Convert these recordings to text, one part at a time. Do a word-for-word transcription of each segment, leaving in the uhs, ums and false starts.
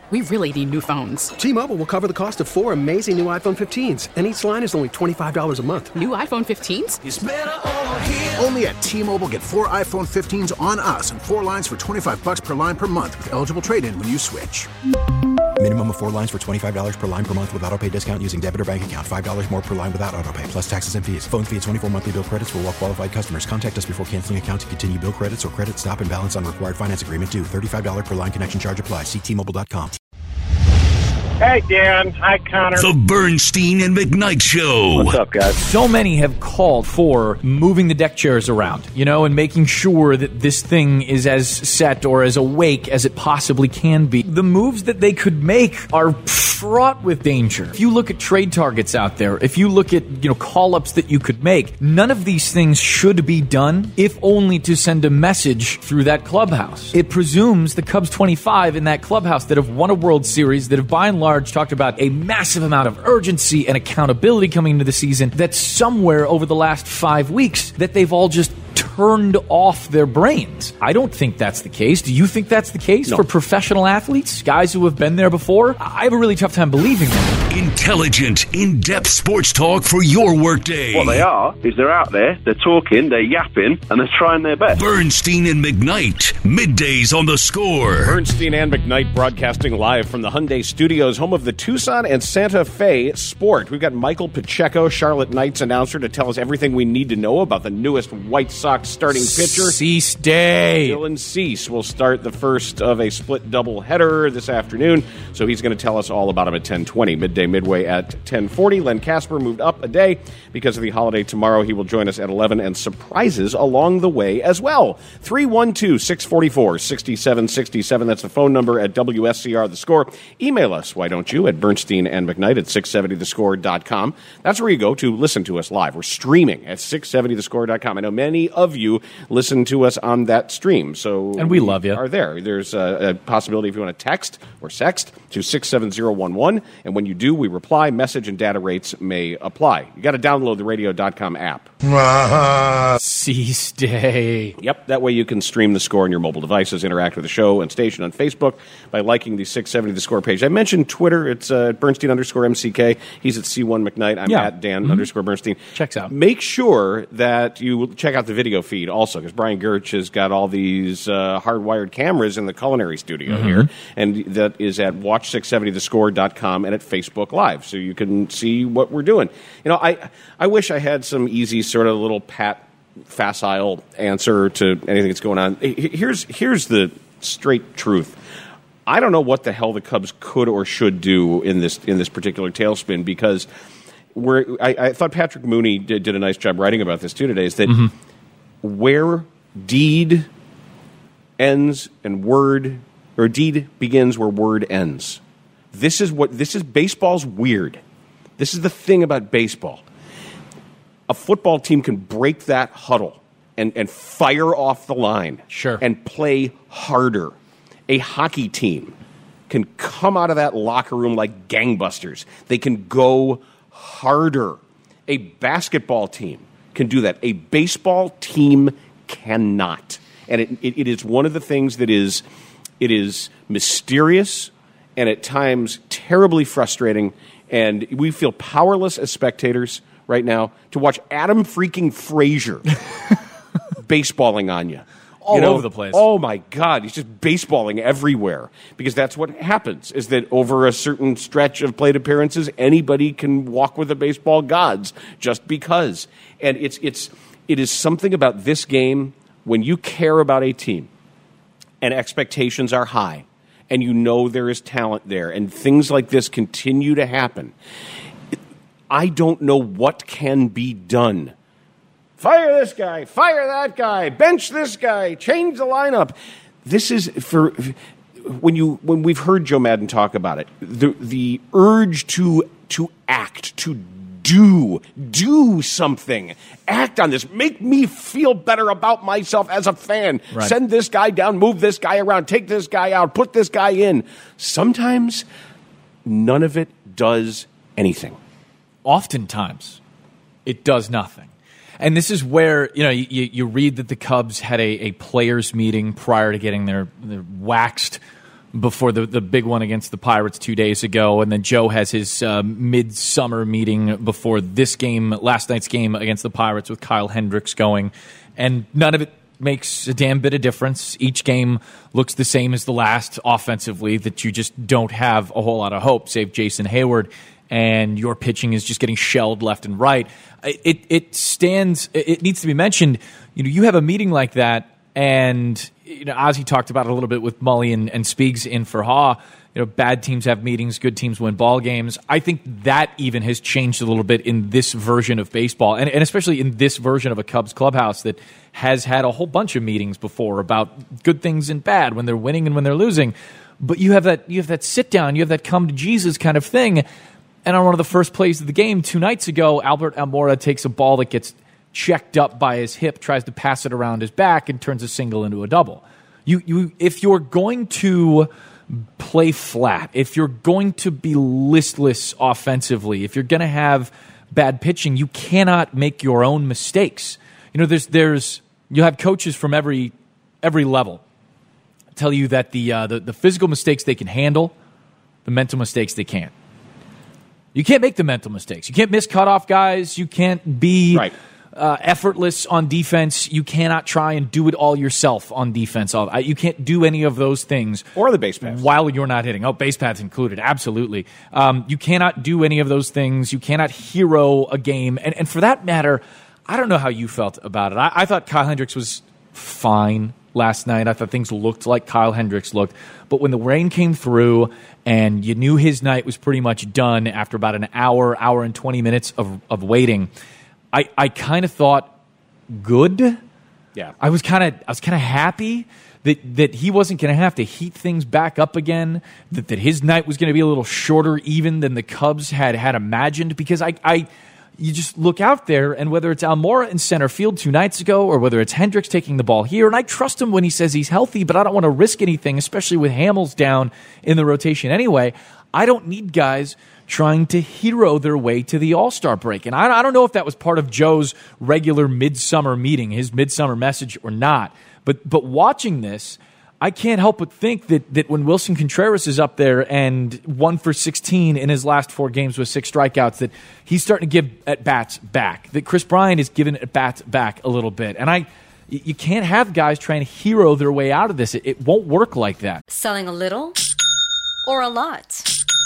we really need new phones. T-Mobile will cover the cost of four amazing new iPhone fifteens, and each line is only twenty-five dollars a month. New iPhone fifteens? It's better over here. Only at T-Mobile, get four iPhone fifteens on us and four lines for twenty-five dollars per line per month with eligible trade-in when you switch. Minimum of four lines for twenty-five dollars per line per month with autopay discount using debit or bank account. five dollars more per line without autopay, plus taxes and fees. Phone fee at twenty-four monthly bill credits for well-qualified customers. Contact us before canceling account to continue bill credits or credit stop and balance on required finance agreement due. thirty-five dollars per line connection charge applies. See T Mobile dot com. Hey, Dan. Hi, Connor. The Bernstein and McKnight Show. What's up, guys? So many have called for moving the deck chairs around, you know, and making sure that this thing is as set or as awake as it possibly can be. The moves that they could make are fraught with danger. If you look at trade targets out there, if you look at, you know, call-ups that you could make, none of these things should be done if only to send a message through that clubhouse. It presumes the Cubs twenty-five in that clubhouse that have won a World Series, that have by and large talked about a massive amount of urgency and accountability coming into the season, that somewhere over the last five weeks that they've all just turned off their brains. I don't think that's the case. Do you think that's the case No. for professional athletes, guys who have been there before? I have a really tough time believing that. Intelligent, in-depth sports talk for your workday. What they are is they're out there, they're talking, they're yapping, and they're trying their best. Bernstein and McKnight, middays on the Score. Bernstein and McKnight broadcasting live from the Hyundai Studios, home of the Tucson and Santa Fe Sport. We've got Michael Pacheco, Charlotte Knights announcer, to tell us everything we need to know about the newest White Sox starting pitcher. Cease Day. Dylan Cease will start the first of a split doubleheader this afternoon, so he's going to tell us all about him at ten twenty. Midday Midway at ten forty. Len Casper moved up a day because of the holiday tomorrow. He will join us at eleven, and surprises along the way as well. three one two, six four four, six seven six seven. That's the phone number at W S C R The Score. Email us, why don't you, at Bernstein and McKnight at six seventy the score dot com. That's where you go to listen to us live. We're streaming at six seventy the score dot com. I know many of you listen to us on that stream, so and we love you. Are there? There's a, a possibility if you want to text or sext to six seven zero one one, and when you do, we reply. Message and data rates may apply. You got to download the radio dot com app. Cease Day. Yep, that way you can stream the Score on your mobile devices, interact with the show and station on Facebook by liking the six seventy The Score page. I mentioned Twitter. It's uh, Bernstein underscore M C K. He's at C one McKnight. I'm Yeah. at Dan Mhm. underscore Bernstein. Checks out. Make sure that you check out the video feed also, because Brian Gertz has got all these uh, hardwired cameras in the culinary studio Mhm. here, and that is at watch six seventy the score dot com and at Facebook Live, so you can see what we're doing. You know, I I wish I had some easy sort of little pat facile answer to anything that's going on. Here's here's the straight truth. I don't know what the hell the Cubs could or should do in this in this particular tailspin, because we're, I, I thought Patrick Mooney did, did a nice job writing about this too today, is that Mm-hmm. where deed ends and word, or deed begins where word ends. This is what this is. Baseball's weird. This is the thing about baseball. A football team can break that huddle and, and fire off the line. Sure. And play harder. A hockey team can come out of that locker room like gangbusters. They can go harder. A basketball team can do that. A baseball team cannot. And it, it, it is one of the things that is, it is mysterious and at times terribly frustrating. And we feel powerless as spectators right now to watch Adam freaking Frazier baseballing on you. All You know, over the place. Oh, my God. He's just baseballing everywhere. Because that's what happens, is that over a certain stretch of plate appearances, anybody can walk with the baseball gods just because. And it's it's it is something about this game when you care about a team and expectations are high and you know there is talent there and things like this continue to happen. I don't know what can be done. Fire this guy, fire that guy, bench this guy, change the lineup. This is for when you when we've heard Joe Madden talk about it, the the urge to to act, to do, do something, act on this, make me feel better about myself as a fan. Right. Send this guy down, move this guy around, take this guy out, put this guy in. Sometimes none of it does anything. Oftentimes, it does nothing. And this is where, you know, you, you read that the Cubs had a, a players' meeting prior to getting their, their waxed before the, the big one against the Pirates two days ago. And then Joe has his uh, midsummer meeting before this game, last night's game against the Pirates with Kyle Hendricks going. And none of it makes a damn bit of difference. Each game looks the same as the last offensively, that you just don't have a whole lot of hope, save Jason Hayward. And your pitching is just getting shelled left and right. It it stands. It needs to be mentioned. You know, you have a meeting like that, and you know, Ozzie talked about it a little bit with Mully and, and Speaks in for Haw. You know, bad teams have meetings, good teams win ball games. I think that even has changed a little bit in this version of baseball, and, and especially in this version of a Cubs clubhouse that has had a whole bunch of meetings before about good things and bad, when they're winning and when they're losing. But you have that you have that sit down, you have that come to Jesus kind of thing. And on one of the first plays of the game two nights ago, Albert Almora takes a ball that gets checked up by his hip, tries to pass it around his back, and turns a single into a double. You, you, if you're going to play flat, if you're going to be listless offensively, if you're going to have bad pitching, you cannot make your own mistakes. You know, there's there's you have coaches from every every level tell you that the uh, the, the physical mistakes they can handle, the mental mistakes they can't. You can't make the mental mistakes. You can't miss cutoff guys. You can't be right. uh, effortless on defense. You cannot try and do it all yourself on defense. You can't do any of those things. Or the base paths. While you're not hitting. Oh, base paths included. Absolutely. Um, you cannot do any of those things. You cannot hero a game. And, and for that matter, I don't know how you felt about it. I, I thought Kyle Hendricks was fine last night. I thought things looked like Kyle Hendricks looked. But when the rain came through and you knew his night was pretty much done after about an hour, hour and twenty minutes of, of waiting, I, I kind of thought, good? Yeah. I was kind of I was kind of happy that, that he wasn't going to have to heat things back up again, that, that his night was going to be a little shorter even than the Cubs had, had imagined, because I, I you just look out there, and whether it's Almora in center field two nights ago or whether it's Hendricks taking the ball here, and I trust him when he says he's healthy, but I don't want to risk anything, especially with Hamels down in the rotation anyway. I don't need guys trying to hero their way to the All-Star break. And I, I don't know if that was part of Joe's regular midsummer meeting, his midsummer message or not. But but watching this, I can't help but think that, that when Wilson Contreras is up there and one for sixteen in his last four games with six strikeouts, that he's starting to give at-bats back, that Chris Bryant is giving at-bats back a little bit. And I, you can't have guys trying to hero their way out of this. It, it won't work like that. Selling a little or a lot?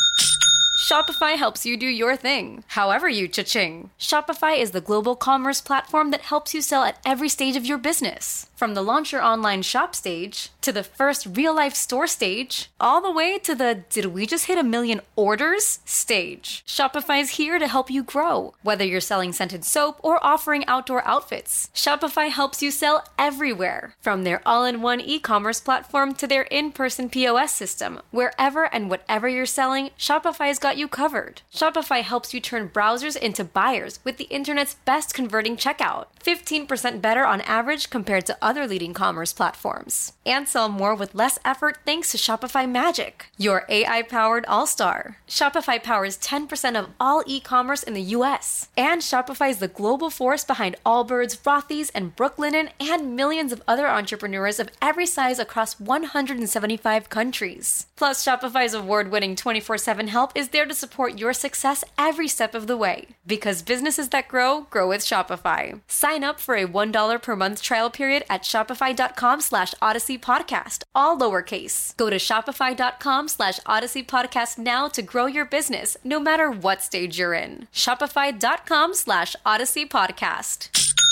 Shopify helps you do your thing, however you cha-ching. Shopify is the global commerce platform that helps you sell at every stage of your business. From the launch your online shop stage, to the first real-life store stage, all the way to the did we just hit a million orders stage. Shopify's here to help you grow. Whether you're selling scented soap or offering outdoor outfits, Shopify helps you sell everywhere. From their all-in-one e-commerce platform to their in-person P O S system, wherever and whatever you're selling, Shopify's got you covered. Shopify helps you turn browsers into buyers with the internet's best converting checkout. fifteen percent better on average compared to other leading commerce platforms. And sell more with less effort thanks to Shopify Magic, your A I-powered all-star. Shopify powers ten percent of all e-commerce in the U S. And Shopify is the global force behind Allbirds, Rothy's, and Brooklinen, and millions of other entrepreneurs of every size across one hundred seventy-five countries. Plus, Shopify's award-winning twenty-four seven help is there to support your success every step of the way. Because businesses that grow, grow with Shopify. Sign up for a one dollar per month trial period at shopify.com slash Odyssey Podcast, all lowercase. Go to shopify.com slash Odyssey Podcast now to grow your business, no matter what stage you're in. Shopify.com slash Odyssey Podcast.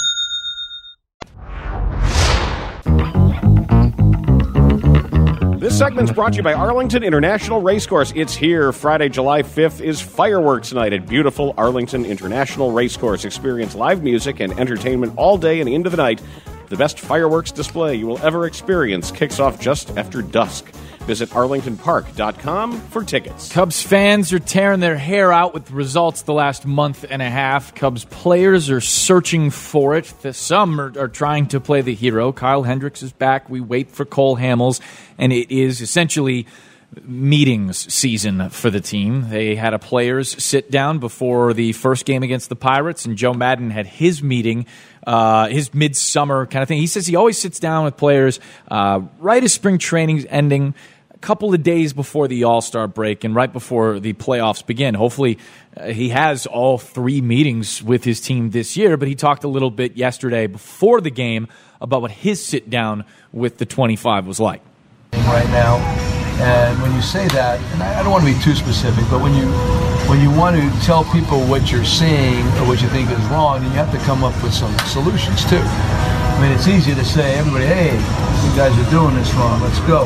This segment's brought to you by Arlington International Racecourse. It's here. Friday, July fifth is fireworks night at beautiful Arlington International Racecourse. Experience live music and entertainment all day and into the night. The best fireworks display you will ever experience kicks off just after dusk. Visit arlington park dot com for tickets. Cubs fans are tearing their hair out with results the last month and a half. Cubs players are searching for it. Some are, are trying to play the hero. Kyle Hendricks is back. We wait for Cole Hamels, and it is essentially meetings season for the team. They had a players sit down before the first game against the Pirates, and Joe Maddon had his meeting, uh, his midsummer kind of thing. He says he always sits down with players uh, right as spring training's ending, couple of days before the All-Star break and right before the playoffs begin. Hopefully uh, he has all three meetings with his team this year, but he talked a little bit yesterday before the game about what his sit-down with the twenty-five was like. Right now, and when you say that, and I don't want to be too specific, but when you when you want to tell people what you're seeing or what you think is wrong, then you have to come up with some solutions too. I mean, it's easy to say, everybody, hey, you guys are doing this wrong, let's go.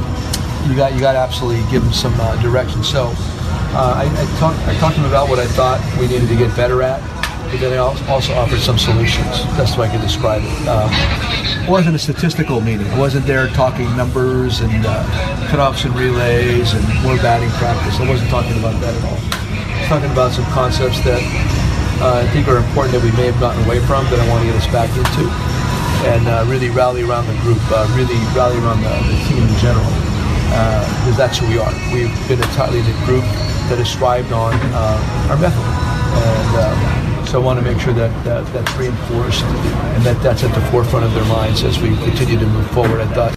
You got you got to absolutely give them some uh, direction. So uh, I, I talked I talked to them about what I thought we needed to get better at, but then I also offered some solutions. That's the way I could describe it. Um, it wasn't a statistical meeting. I wasn't there talking numbers and uh, cutoffs and relays and more batting practice. I wasn't talking about that at all. I was talking about some concepts that uh, I think are important that we may have gotten away from that I want to get us back into, and uh, really rally around the group, uh, really rally around the, the team in general, uh, because that's who we are. We've been a tightly knit group that has strived on uh, our method, and uh, so I want to make sure that, that that's reinforced and that that's at the forefront of their minds as we continue to move forward. I thought.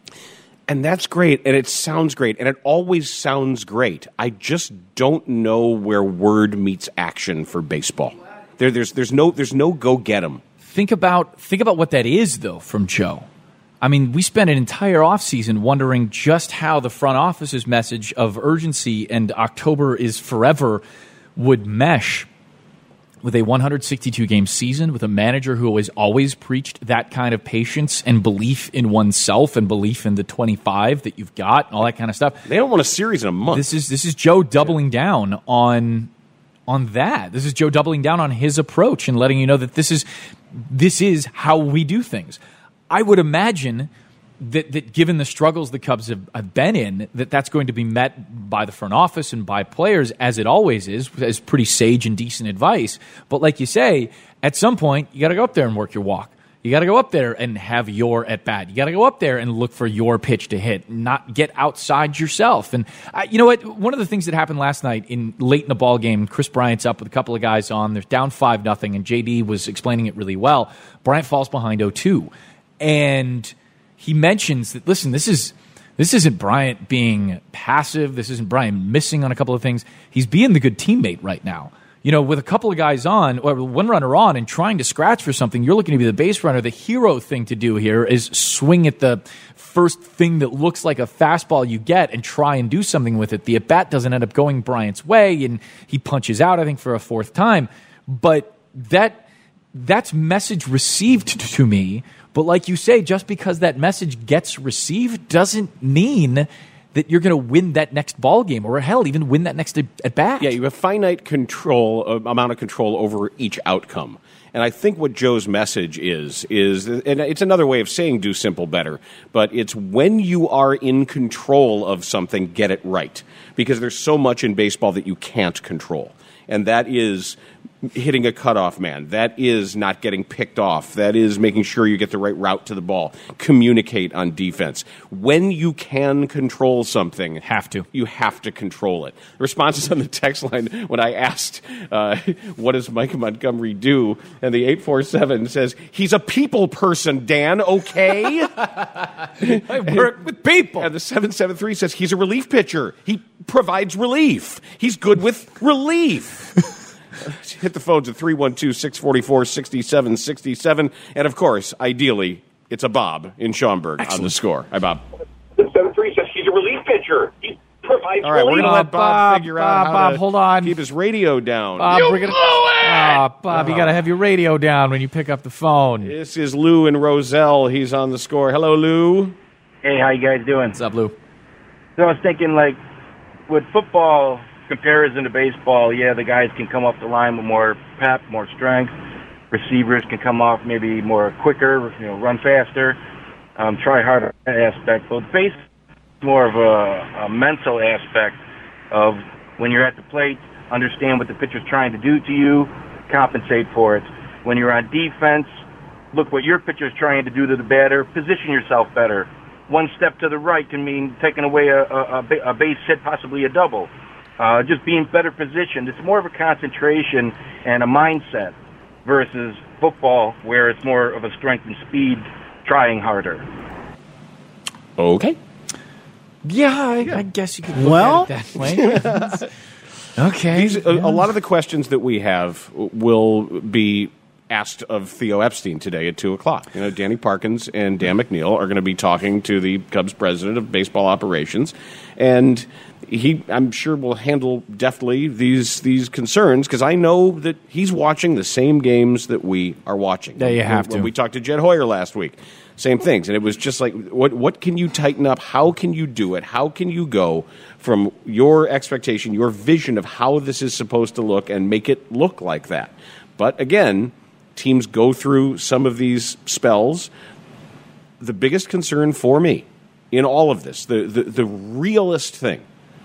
And that's great, and it sounds great, and it always sounds great. I just don't know where word meets action for baseball. There, there's, there's no, there's no go get 'em. Think about, think about what that is, though, from Joe. I mean, we spent an entire offseason wondering just how the front office's message of urgency and October is forever would mesh with a one hundred sixty-two game season, with a manager who has always preached that kind of patience and belief in oneself and belief in the twenty-five that you've got, and all that kind of stuff. They don't want a series in a month. This is this is Joe doubling down on on that. This is Joe doubling down on his approach and letting you know that this is this is how we do things. I would imagine that, that given the struggles the Cubs have, have been in, that that's going to be met by the front office and by players, as it always is, as pretty sage and decent advice. But like you say, at some point, you got to go up there and work your walk. You got to go up there and have your at-bat. You got to go up there and look for your pitch to hit, not get outside yourself. And uh, you know what? One of the things that happened last night in late in the ball game, Chris Bryant's up with a couple of guys on. They're down five nothing, and J D was explaining it really well. Bryant falls behind oh two. And he mentions that, listen, this is this isn't Bryant being passive. This isn't Bryant missing on a couple of things. He's being the good teammate right now. You know, with a couple of guys on, or one runner on, and trying to scratch for something, you're looking to be the base runner. The hero thing to do here is swing at the first thing that looks like a fastball you get and try and do something with it. The at-bat doesn't end up going Bryant's way, and he punches out, I think, for a fourth time. But that that's message received to me. But like you say, just because that message gets received doesn't mean that you're going to win that next ball game, or hell, even win that next at bat. Yeah, you have finite control, uh, amount of control over each outcome. And I think what Joe's message is, is, and it's another way of saying do simple better, but it's when you are in control of something, get it right. Because there's so much in baseball that you can't control. And that is hitting a cutoff man. That is not getting picked off. That is making sure you get the right route to the ball. Communicate on defense. When you can control something, have to. You have to control it. The responses on the text line when I asked, uh, what does Mike Montgomery do? And the eight four seven says, he's a people person, Dan, okay? I work with people. And the seven seven three says, he's a relief pitcher. He provides relief. He's good with relief. Hit the phones at three one two, six four four, six seven six seven. And, of course, ideally, it's a Bob in Schaumburg Excellent. On the score. Hi, Bob. The seven three says he's a relief pitcher. He provides All right, relief. we're going to let Bob, Bob figure Bob, out how Bob, to hold on. keep his radio down. Bob, you we're gonna, blew it! Oh, Bob, you got to have your radio down when you pick up the phone. This is Lou and Roselle. He's on the score. Hello, Lou. Hey, how you guys doing? What's up, Lou? So I was thinking, like, with football comparison to baseball, yeah, the guys can come off the line with more pep, more strength. Receivers can come off maybe more quicker, you know, run faster, um, try harder aspect. But base is more of a, a mental aspect of when you're at the plate, understand what the pitcher's trying to do to you, compensate for it. When you're on defense, look what your pitcher's trying to do to the batter, position yourself better. One step to the right can mean taking away a, a, a base hit, possibly a double. Uh, just being better positioned. It's more of a concentration and a mindset versus football, where it's more of a strength and speed, trying harder. Okay. Yeah, I, yeah. I guess you could look well, at it that way. Okay. These, a, a lot of the questions that we have will be asked of Theo Epstein today at two o'clock. You know, Danny Parkins and Dan McNeil are going to be talking to the Cubs president of baseball operations, and he, I'm sure, will handle deftly these these concerns, because I know that he's watching the same games that we are watching. Yeah, you have when, to. When we talked to Jed Hoyer last week, same things, and it was just like, what what can you tighten up? How can you do it? How can you go from your expectation, your vision of how this is supposed to look, and make it look like that? But again, teams go through some of these spells. The biggest concern for me in all of this, the, the, the realest thing,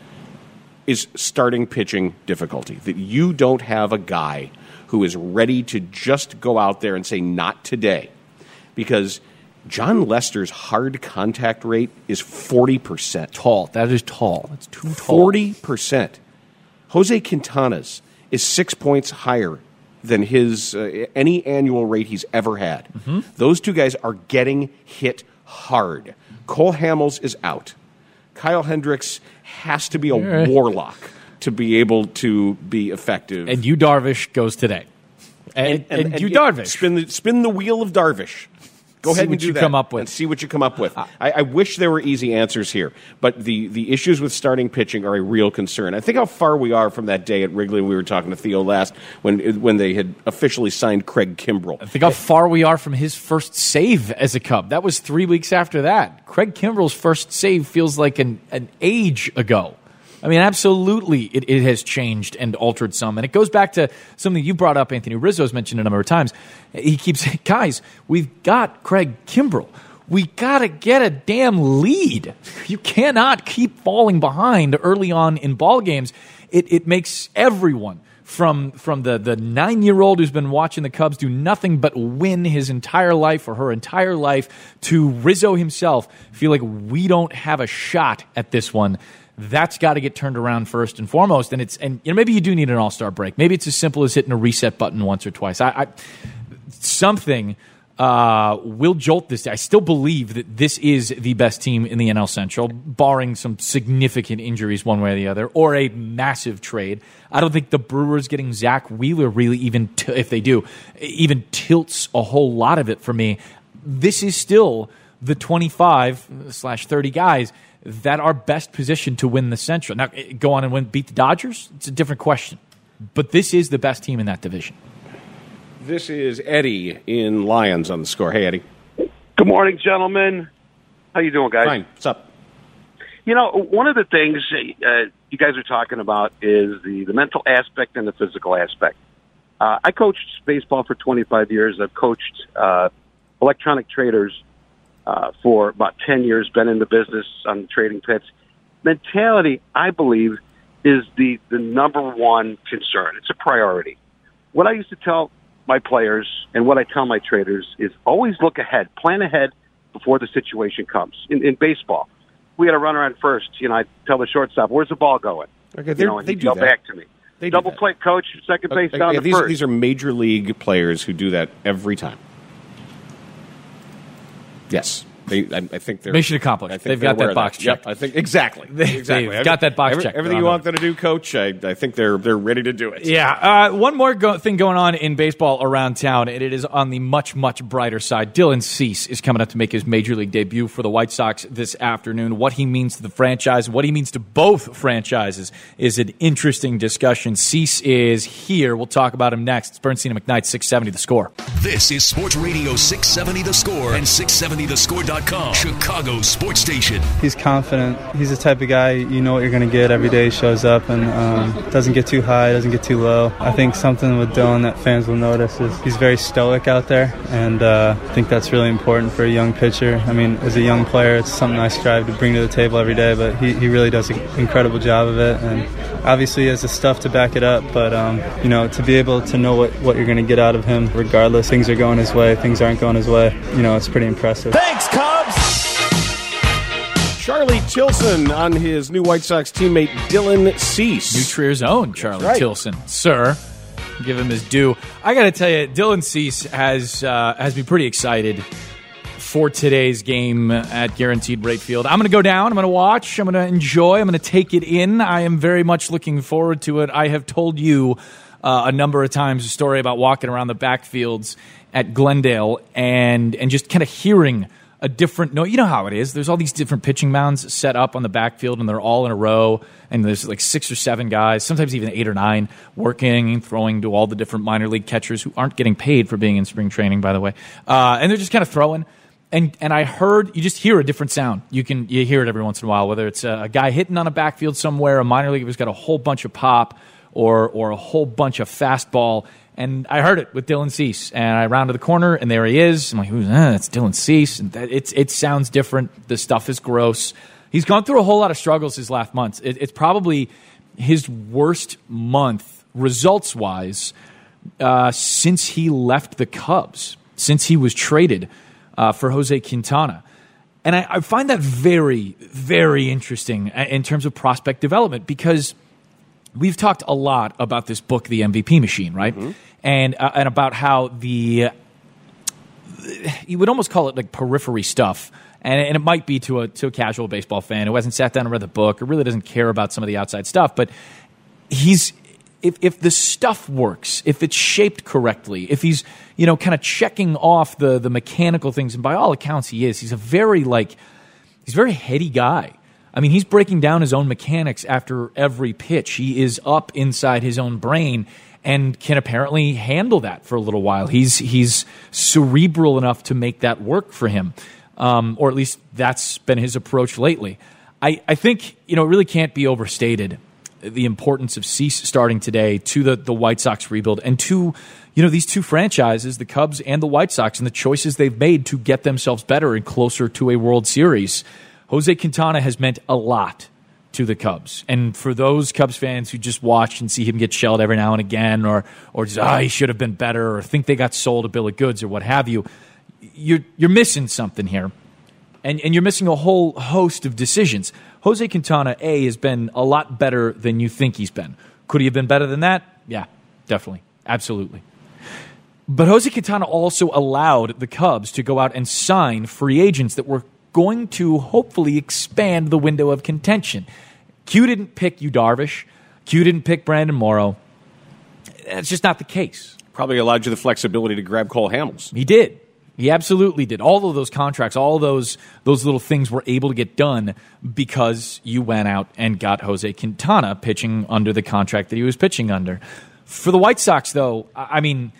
is starting pitching difficulty. That you don't have a guy who is ready to just go out there and say, not today. Because John Lester's hard contact rate is forty percent. Tall. That is tall. That's too tall. forty percent. Jose Quintana's is six points higher than his uh, any annual rate he's ever had. Mm-hmm. Those two guys are getting hit hard. Cole Hamels is out. Kyle Hendricks has to be a right. warlock to be able to be effective. And Yu Darvish goes today. And, and, and, and Yu Darvish. Spin the, spin the wheel of Darvish. Go see ahead and what do you that come up with. and see what you come up with. I, I wish there were easy answers here, but the, the issues with starting pitching are a real concern. I think how far we are from that day at Wrigley. We were talking to Theo last when when they had officially signed Craig Kimbrell. I think how far we are from his first save as a Cub. That was three weeks after that. Craig Kimbrell's first save feels like an, an age ago. I mean, absolutely, it, it has changed and altered some. And it goes back to something you brought up, Anthony Rizzo's mentioned a number of times. He keeps saying, guys, we've got Craig Kimbrell. We got to get a damn lead. You cannot keep falling behind early on in ball games. It, it makes everyone, from, from the, the nine-year-old who's been watching the Cubs do nothing but win his entire life or her entire life, to Rizzo himself, feel like we don't have a shot at this one. That's got to get turned around first and foremost, and it's and you know, maybe you do need an all-star break. Maybe it's as simple as hitting a reset button once or twice. I, I something uh, will jolt this. I still believe that this is the best team in the N L Central, barring some significant injuries one way or the other, or a massive trade. I don't think the Brewers getting Zach Wheeler really even, t- if they do, even tilts a whole lot of it for me. This is still the twenty-five slash thirty guys that are best positioned to win the Central. Now, go on and win, beat the Dodgers? It's a different question. But this is the best team in that division. This is Eddie in Lions on the Score. Hey, Eddie. Good morning, gentlemen. How you doing, guys? Fine. What's up? You know, one of the things uh, you guys are talking about is the, the mental aspect and the physical aspect. Uh, I coached baseball for twenty-five years. I've coached uh, electronic traders Uh, for about ten years, been in the business on trading pits. Mentality, I believe, is the, the number one concern. It's a priority. What I used to tell my players and what I tell my traders is always look ahead, plan ahead before the situation comes. In, in baseball, we had a runner on first. You know, I tell the shortstop, "Where's the ball going?" Okay, you know, and they he'd do yell that. back to me. They Double play, coach, second base okay, down yeah, to these, first. These are major league players who do that every time. Yes. They, I, I think they're mission accomplished. I think They've got that box that. checked. Yep, I think exactly. They, exactly. They've got that box Every, checked. Everything you want them to do, Coach. I, I think they're they're ready to do it. Yeah. Uh, one more go- thing going on in baseball around town, and it is on the much much brighter side. Dylan Cease is coming up to make his major league debut for the White Sox this afternoon. What he means to the franchise, what he means to both franchises, is an interesting discussion. Cease is here. We'll talk about him next. It's Bernstein and McKnight, six seventy The Score. This is Sports Radio six seventy The Score and six seventy the score dot com, Chicago sports station. He's confident. He's the type of guy, you know what you're going to get every day he shows up, and um, doesn't get too high, doesn't get too low. I think something with Dylan that fans will notice is he's very stoic out there, and uh, I think that's really important for a young pitcher. I mean, as a young player, it's something I strive to bring to the table every day, but he, he really does an incredible job of it, and obviously he has the stuff to back it up, but um, you know, to be able to know what, what you're going to get out of him regardless, things are going his way, things aren't going his way, you know, it's pretty impressive. Thanks, Cubs! Charlie Tilson on his new White Sox teammate Dylan Cease. New Trier's own Charlie right. Tilson, sir. Give him his due. I got to tell you, Dylan Cease has uh, has me pretty excited for today's game at Guaranteed Rate Field. I'm going to go down. I'm going to watch. I'm going to enjoy. I'm going to take it in. I am very much looking forward to it. I have told you uh, a number of times a story about walking around the backfields at Glendale and and just kind of hearing a different note. You know how it is. There's all these different pitching mounds set up on the backfield, and they're all in a row, and there's like six or seven guys, sometimes even eight or nine, working and throwing to all the different minor league catchers who aren't getting paid for being in spring training, by the way. Uh, and they're just kind of throwing. And and I heard, you just hear a different sound. You can you hear it every once in a while, whether it's a, a guy hitting on a backfield somewhere, a minor leaguer who's got a whole bunch of pop, or or a whole bunch of fastball. And I heard it with Dylan Cease, and I rounded the corner, and there he is. I'm like, who's that? It's Dylan Cease. And that, it's it sounds different. The stuff is gross. He's gone through a whole lot of struggles his last month. It, it's probably his worst month results-wise uh, since he left the Cubs, since he was traded uh, for Jose Quintana. And I, I find that very, very interesting in terms of prospect development, because we've talked a lot about this book, The M V P Machine, right? Mm-hmm. And uh, and about how the, you would almost call it like periphery stuff, and, and it might be to a to a casual baseball fan who hasn't sat down and read the book or really doesn't care about some of the outside stuff. But he's if if the stuff works, if it's shaped correctly, if he's you know kind of checking off the the mechanical things, and by all accounts he is. He's a very like he's a very heady guy. I mean, he's breaking down his own mechanics after every pitch. He is up inside his own brain and can apparently handle that for a little while. He's he's cerebral enough to make that work for him, um, or at least that's been his approach lately. I, I think you know it really can't be overstated the importance of Cease starting today to the, the White Sox rebuild and to you know these two franchises, the Cubs and the White Sox, and the choices they've made to get themselves better and closer to a World Series. Jose Quintana has meant a lot to the Cubs. And for those Cubs fans who just watch and see him get shelled every now and again, or or just, oh, he should have been better, or think they got sold a bill of goods or what have you, you're, you're missing something here. And, and you're missing a whole host of decisions. Jose Quintana, A, has been a lot better than you think he's been. Could he have been better than that? Yeah, definitely. Absolutely. But Jose Quintana also allowed the Cubs to go out and sign free agents that were going to hopefully expand the window of contention. Q didn't pick Yu Darvish. Q didn't pick Brandon Morrow. That's just not the case. Probably allowed you the flexibility to grab Cole Hamels. He did. He absolutely did. All of those contracts, all of those those little things were able to get done because you went out and got Jose Quintana pitching under the contract that he was pitching under. For the White Sox, though, I mean,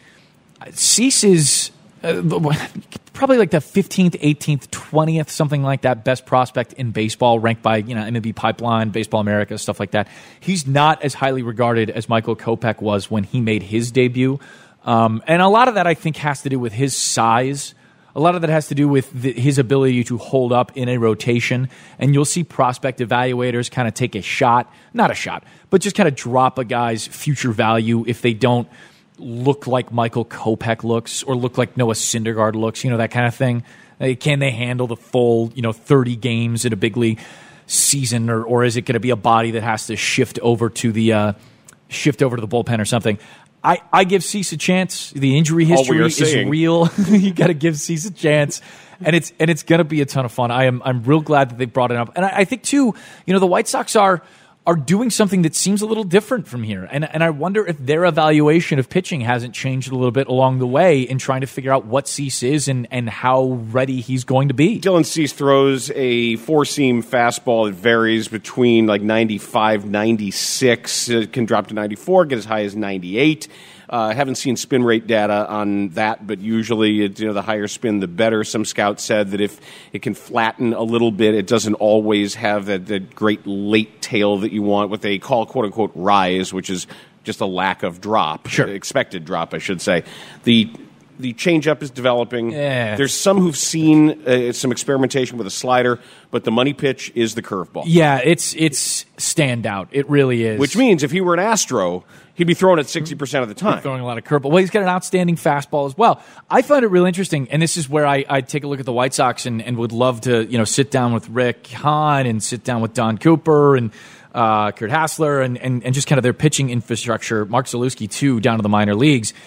Cease is Uh, probably like the fifteenth, eighteenth, twentieth, something like that, best prospect in baseball, ranked by you know M L B Pipeline, Baseball America, stuff like that. He's not as highly regarded as Michael Kopech was when he made his debut. Um, and a lot of that, I think, has to do with his size. A lot of that has to do with the, his ability to hold up in a rotation. And you'll see prospect evaluators kind of take a shot, not a shot, but just kind of drop a guy's future value if they don't look like Michael Kopech looks or look like Noah Syndergaard looks, you know, that kind of thing. Like, can they handle the full, you know, thirty games in a big league season, or or is it going to be a body that has to shift over to the uh, shift over to the bullpen or something? I, I give Cease a chance. The injury history is saying. real. You got to give Cease a chance, and it's and it's going to be a ton of fun. I am I'm real glad that they brought it up, and I, I think too, you know, the White Sox are. are doing something that seems a little different from here. And and I wonder if their evaluation of pitching hasn't changed a little bit along the way in trying to figure out what Cease is and, and how ready he's going to be. Dylan Cease throws a four-seam fastball that varies between like ninety-five, ninety-six. It can drop to ninety-four, get as high as ninety-eight. I uh, haven't seen spin rate data on that, but usually it, you know, the higher spin, the better. Some scouts said that if it can flatten a little bit, it doesn't always have that, that great late tail that you want, what they call quote-unquote rise, which is just a lack of drop, sure. expected drop, I should say. The the changeup is developing. Yeah. There's some who've seen uh, some experimentation with a slider, but the money pitch is the curveball. Yeah, it's it's standout. It really is. Which means if he were an Astro, he'd be throwing it sixty percent of the time. He's throwing a lot of curveball. Well, he's got an outstanding fastball as well. I find it real interesting, and this is where I, I take a look at the White Sox and, and would love to you know sit down with Rick Hahn and sit down with Don Cooper and uh, Kurt Hassler and, and, and just kind of their pitching infrastructure, Mark Zalewski too, down to the minor leagues.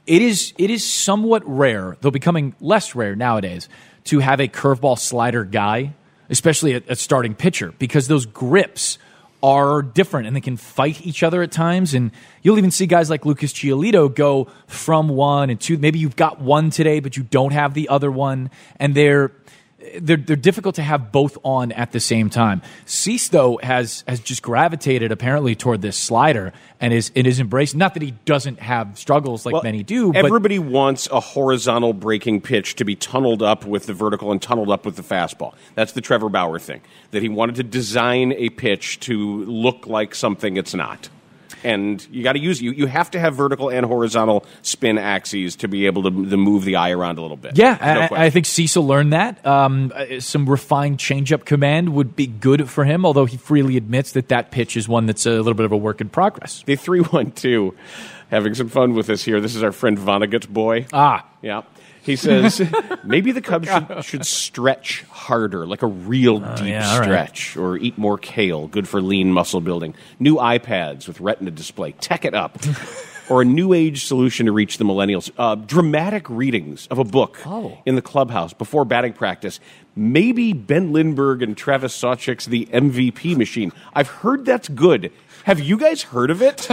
it is it is somewhat rare, though becoming less rare nowadays, to have a curveball slider guy, especially a, a starting pitcher, because those grips are different and they can fight each other at times. And you'll even see guys like Lucas Giolito go from one and two. Maybe you've got one today, but you don't have the other one. And they're they're, they're difficult to have both on at the same time. Cease, though, has has just gravitated apparently toward this slider and is it is embraced. Not that he doesn't have struggles like well, many do. Everybody but wants a horizontal breaking pitch to be tunneled up with the vertical and tunneled up with the fastball. That's the Trevor Bauer thing, that he wanted to design a pitch to look like something it's not. And you got to use you. You have to have vertical and horizontal spin axes to be able to, to move the eye around a little bit. Yeah, no I, I think Cecil learned that. Um, some refined changeup command would be good for him, although he freely admits that that pitch is one that's a little bit of a work in progress. The three one two, having some fun with this here. This is our friend Vonnegut boy. Ah, yeah. He says, maybe the Cubs should, should stretch harder, like a real uh, deep yeah, stretch, right. Or eat more kale, good for lean muscle building. New iPads with retina display, tech it up. Or a new age solution to reach the millennials. Uh, dramatic readings of a book oh. in the clubhouse before batting practice. Maybe Ben Lindbergh and Travis Sawchik's The M V P Machine. I've heard that's good. Have you guys heard of it?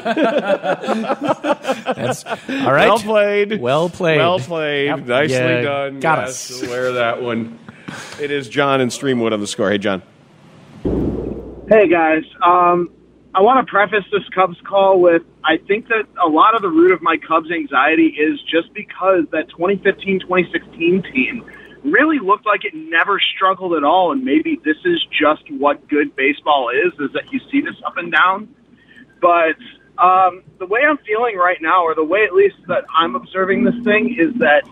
That's, all right. Well played. Well played. Well played. Yep. Nicely yeah, done. Got yes, us. Wear that one. It is John and Streamwood on the score. Hey, John. Hey, guys. Um, I want to preface this Cubs call with I think that a lot of the root of my Cubs anxiety is just because that twenty fifteen twenty sixteen team really looked like it never struggled at all, and maybe this is just what good baseball is, is that you see this up and down. But um, the way I'm feeling right now, or the way at least that I'm observing this thing, is that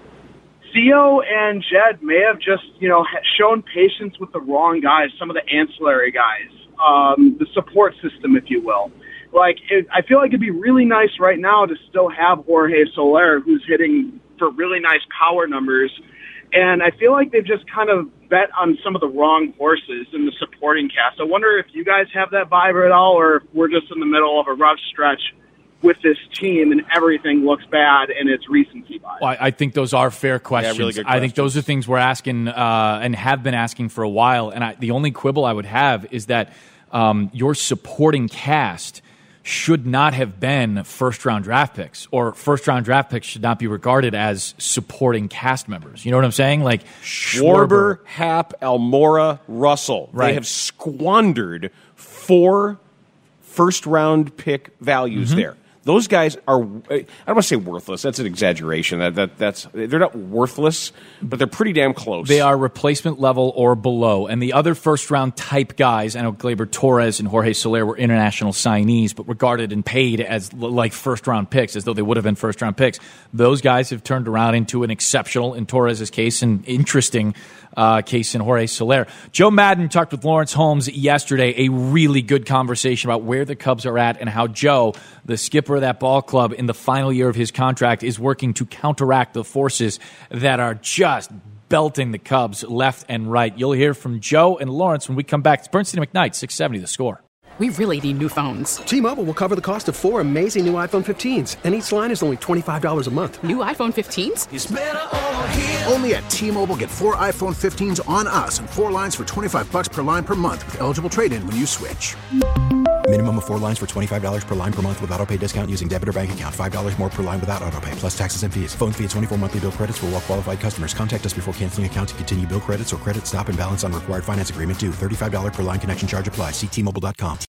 Theo and Jed may have just, you know, shown patience with the wrong guys, some of the ancillary guys, um, the support system, if you will. Like, it, I feel like it'd be really nice right now to still have Jorge Soler, who's hitting for really nice power numbers. And I feel like they've just kind of bet on some of the wrong horses in the supporting cast. I wonder if you guys have that vibe at all, or if we're just in the middle of a rough stretch with this team and everything looks bad and it's recency bias. Well, I think those are fair questions. Yeah, really good I think those are things we're asking uh, and have been asking for a while. And I, the only quibble I would have is that um, your supporting cast should not have been first-round draft picks, or first-round draft picks should not be regarded as supporting cast members. You know what I'm saying? Like Schwarber, Schwarber Happ, Almora, Russell. Right. They have squandered four first-round pick values Mm-hmm. there. Those guys are, I don't want to say worthless. That's an exaggeration. That, that that's They're not worthless, but they're pretty damn close. They are replacement level or below. And the other first-round type guys, I know Gleyber Torres and Jorge Soler were international signees, but regarded and paid as like first-round picks, as though they would have been first-round picks. Those guys have turned around into an exceptional, in Torres' case, and interesting uh, case in Jorge Soler. Joe Madden talked with Lawrence Holmes yesterday, a really good conversation about where the Cubs are at and how Joe, the skipper of that ball club in the final year of his contract, is working to counteract the forces that are just belting the Cubs left and right. You'll hear from Joe and Lawrence when we come back. It's Bernstein and McKnight, six seventy The Score. We really need new phones. T-Mobile will cover the cost of four amazing new iPhone fifteens, and each line is only twenty-five dollars a month. New iPhone fifteens? It's better over here. Only at T-Mobile, get four iPhone fifteens on us and four lines for twenty-five bucks per line per month with eligible trade-in when you switch. Minimum of four lines for twenty-five dollars per line per month with auto pay discount using debit or bank account. five dollars more per line without auto pay, plus taxes and fees. Phone fee at twenty-four monthly bill credits for well-qualified customers. Contact us before canceling account to continue bill credits or credit stop and balance on required finance agreement due. thirty-five dollars per line connection charge applies. See T Mobile dot com.